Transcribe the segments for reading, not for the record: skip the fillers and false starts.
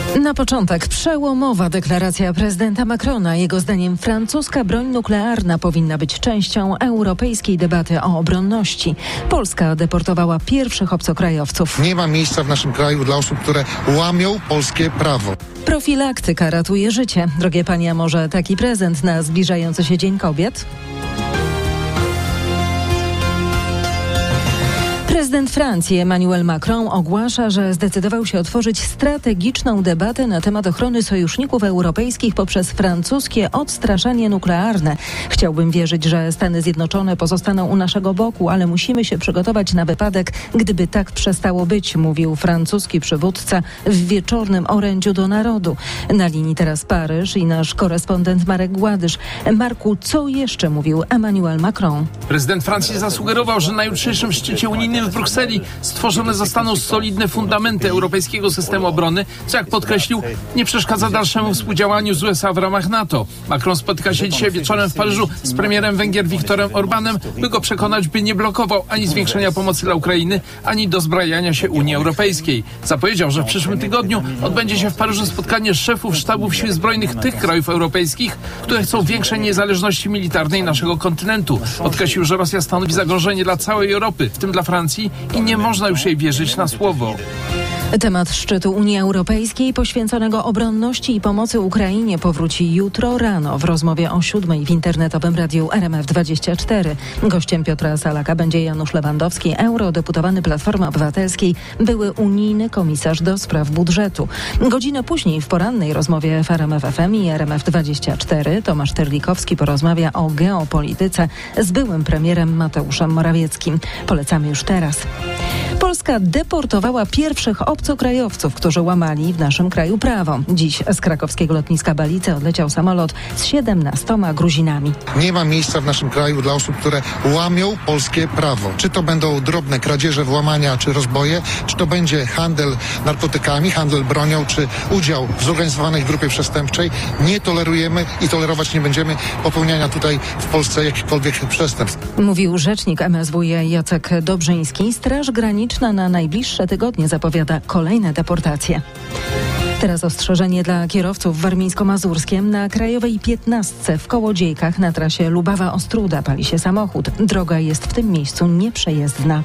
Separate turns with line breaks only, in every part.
Na początek przełomowa deklaracja prezydenta Macrona. Jego zdaniem francuska broń nuklearna powinna być częścią europejskiej debaty o obronności. Polska deportowała pierwszych obcokrajowców.
Nie ma miejsca w naszym kraju dla osób, które łamią polskie prawo.
Profilaktyka ratuje życie. Drogie panie, a może taki prezent na zbliżający się Dzień Kobiet? Prezydent Francji Emmanuel Macron ogłasza, że zdecydował się otworzyć strategiczną debatę na temat ochrony sojuszników europejskich poprzez francuskie odstraszanie nuklearne. Chciałbym wierzyć, że Stany Zjednoczone pozostaną u naszego boku, ale musimy się przygotować na wypadek, gdyby tak przestało być, mówił francuski przywódca w wieczornym orędziu do narodu. Na linii teraz Paryż i nasz korespondent Marek Gładysz. Marku, co jeszcze mówił Emmanuel Macron?
Prezydent Francji zasugerował, że na jutrzejszym szczycie unijnym w Brukseli stworzone zostaną solidne fundamenty europejskiego systemu obrony, co jak podkreślił, nie przeszkadza dalszemu współdziałaniu z USA w ramach NATO. Macron spotyka się dzisiaj wieczorem w Paryżu z premierem Węgier Viktorem Orbánem, by go przekonać, by nie blokował ani zwiększenia pomocy dla Ukrainy, ani dozbrajania się Unii Europejskiej. Zapowiedział, że w przyszłym tygodniu odbędzie się w Paryżu spotkanie szefów sztabów sił zbrojnych tych krajów europejskich, które chcą większej niezależności militarnej naszego kontynentu. Podkreślił, że Rosja stanowi zagrożenie dla całej Europy, w tym dla Francji, i nie można już jej wierzyć na słowo.
Temat szczytu Unii Europejskiej poświęconego obronności i pomocy Ukrainie powróci jutro rano w rozmowie o 7:00 w internetowym radiu RMF24. Gościem Piotra Salaka będzie Janusz Lewandowski, eurodeputowany Platformy Obywatelskiej, były unijny komisarz do spraw budżetu. Godzinę później w porannej rozmowie w RMF FM i RMF24 Tomasz Terlikowski porozmawia o geopolityce z byłym premierem Mateuszem Morawieckim. Polecamy już teraz. Polska deportowała pierwszych obcokrajowców, którzy łamali w naszym kraju prawo. Dziś z krakowskiego lotniska Balice odleciał samolot z 17 Gruzinami.
Nie ma miejsca w naszym kraju dla osób, które łamią polskie prawo. Czy to będą drobne kradzieże, włamania czy rozboje, czy to będzie handel narkotykami, handel bronią, czy udział w zorganizowanej grupie przestępczej. Nie tolerujemy i tolerować nie będziemy popełniania tutaj w Polsce jakichkolwiek przestępstw.
Mówił rzecznik MSWiA Jacek Dobrzyński. Straż Graniczna na najbliższe tygodnie zapowiada kolejne deportacje. Teraz ostrzeżenie dla kierowców w Warmińsko-Mazurskiem. Na krajowej 15 w Kołodziejkach na trasie Lubawa-Ostróda pali się samochód. Droga jest w tym miejscu nieprzejezdna.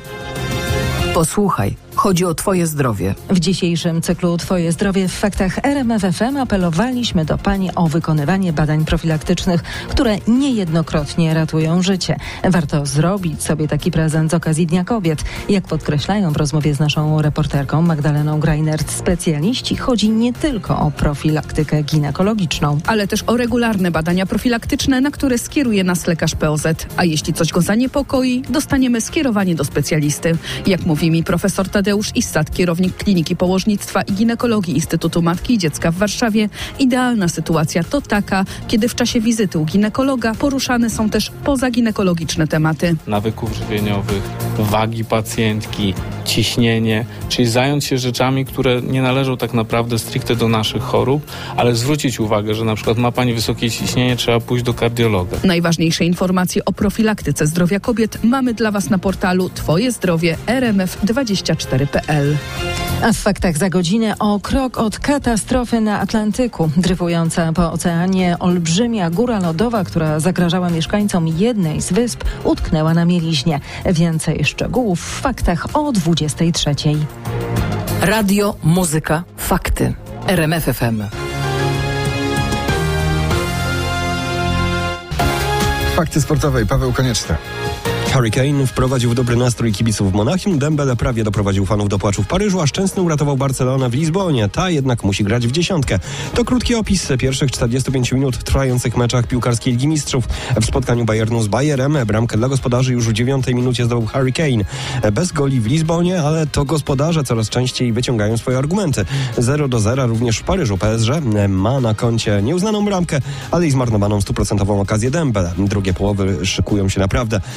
Posłuchaj, chodzi o Twoje zdrowie.
W dzisiejszym cyklu Twoje zdrowie w faktach RMF FM apelowaliśmy do Pani o wykonywanie badań profilaktycznych, które niejednokrotnie ratują życie. Warto zrobić sobie taki prezent z okazji Dnia Kobiet. Jak podkreślają w rozmowie z naszą reporterką Magdaleną Greinert specjaliści, chodzi nie tylko o profilaktykę ginekologiczną,
ale też o regularne badania profilaktyczne, na które skieruje nas lekarz POZ. A jeśli coś go zaniepokoi, dostaniemy skierowanie do specjalisty. Jak mówi mi profesor Tadeusz Issat, kierownik Kliniki Położnictwa i Ginekologii Instytutu Matki i Dziecka w Warszawie, idealna sytuacja to taka, kiedy w czasie wizyty u ginekologa poruszane są też pozaginekologiczne tematy.
Nawyków żywieniowych, wagi pacjentki, ciśnienie, czyli zająć się rzeczami, które nie należą tak naprawdę stricte do naszych chorób, ale zwrócić uwagę, że na przykład ma Pani wysokie ciśnienie, trzeba pójść do kardiologa.
Najważniejsze informacje o profilaktyce zdrowia kobiet mamy dla Was na portalu Twoje zdrowie rmf24.pl.
A w faktach za godzinę o krok od katastrofy na Atlantyku. Dryfująca po oceanie olbrzymia góra lodowa, która zagrażała mieszkańcom jednej z wysp, utknęła na mieliźnie. Więcej szczegółów w faktach o 23:00.
Radio, muzyka, fakty. RMF FM.
Fakty sportowe. Paweł Konieczny. Harry Kane wprowadził w dobry nastrój kibiców w Monachium, Dembele prawie doprowadził fanów do płaczu w Paryżu, a Szczęsny uratował Barcelonę w Lizbonie. Ta jednak musi grać w dziesiątkę. To krótki opis pierwszych 45 minut w trwających meczach piłkarskiej Ligi Mistrzów. W spotkaniu Bayernu z Bayerem bramkę dla gospodarzy już w 9 minucie zdobył Harry Kane. Bez goli w Lizbonie, ale to gospodarze coraz częściej wyciągają swoje argumenty. 0-0 również w Paryżu. PSG ma na koncie nieuznaną bramkę, ale i zmarnowaną 100% okazję Dembele. Drugie połowy szykują się naprawdę. A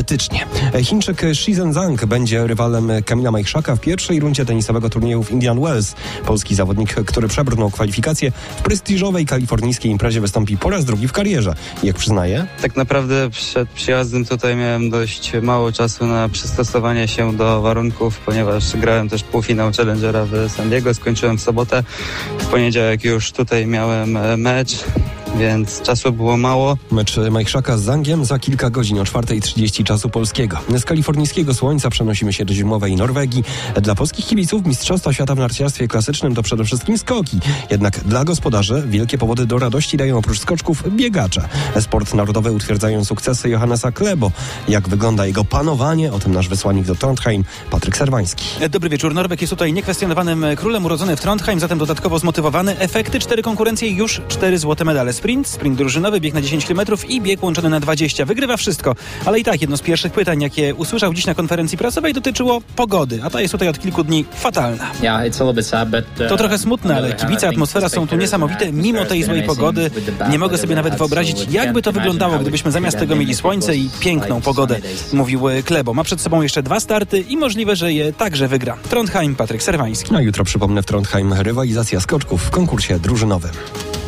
alfabetycznie. Chińczyk Shi Zhenzhang będzie rywalem Kamila Majchrzaka w pierwszej rundzie tenisowego turnieju w Indian Wells. Polski zawodnik, który przebrnął kwalifikacje w prestiżowej kalifornijskiej imprezie, wystąpi po raz drugi w karierze. Jak przyznaje?
Tak naprawdę przed przyjazdem tutaj miałem dość mało czasu na przystosowanie się do warunków, ponieważ grałem też półfinał Challengera w San Diego, skończyłem w sobotę. W poniedziałek już tutaj miałem mecz, więc czasu było mało.
Mecz Majchrzaka z Zhangiem za kilka godzin o 4:30 czasu polskiego. Z kalifornijskiego słońca przenosimy się do zimowej Norwegii. Dla polskich kibiców Mistrzostwa Świata w narciarstwie klasycznym to przede wszystkim skoki. Jednak dla gospodarzy wielkie powody do radości dają oprócz skoczków biegacze. Sport narodowy utwierdzają sukcesy Johannesa Klebo. Jak wygląda jego panowanie? O tym nasz wysłannik do Trondheim, Patryk Serwański.
Dobry wieczór. Norweg jest tutaj niekwestionowanym królem, urodzony w Trondheim, zatem dodatkowo zmotywowany. Efekty: 4 konkurencje, już 4 złote medale. Sprint drużynowy, bieg na 10 km i bieg łączony na 20. Wygrywa wszystko. Ale i tak jedno z pierwszych pytań, jakie usłyszał dziś na konferencji prasowej, dotyczyło pogody, a ta jest tutaj od kilku dni fatalna. To trochę smutne, ale kibice, atmosfera są tu niesamowite, mimo tej złej pogody. Nie mogę sobie nawet wyobrazić, jakby to wyglądało, gdybyśmy zamiast tego mieli słońce i piękną pogodę, mówił Klebo. Ma przed sobą jeszcze 2 starty i możliwe, że je także wygra. Trondheim, Patryk Serwański.
A jutro, przypomnę, w Trondheim rywalizacja skoczków w konkursie drużynowym.